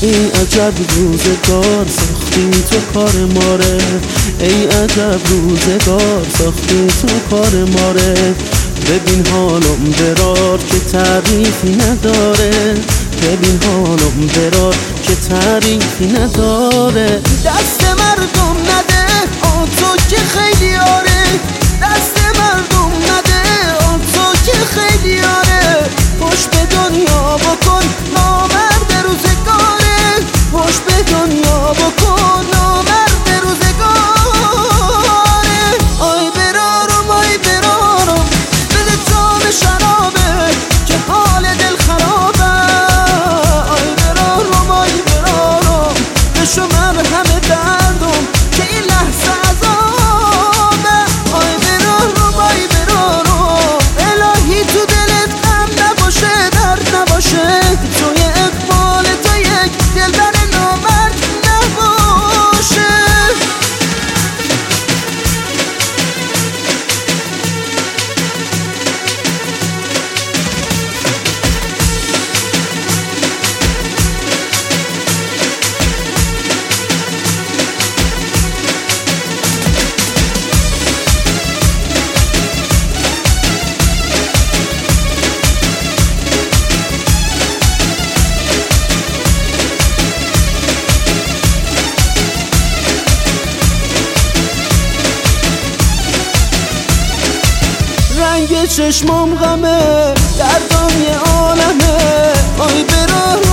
ای عجب روزگار ساختی تو کار ماره، ای عجب روزگار ساختی تو کار ماره. ببین حالم برار که تعریفی نداره، ببین حالم برار که تعریفی نداره. دست مردم نده آن تو که خیلی آره، دست مردم نده آن تو که خیلی آره. خوش به دنیا بکن نامرد روزگاره، خوش به دنیا بکن نامرد روزگاره. آی برارم آی برارم بده جام شرابه که حال دل خرابه. آی برارم آی برارم بشو مرهم دردم که این لحظه عذابه. آی برارم آی برارم الهی تو دلت غم نباشه درد نباشه، توی اقبال تو یک دلبر نامرد نباشه. رنگ چشمام غمه، دردم یه عالمه. آی برارم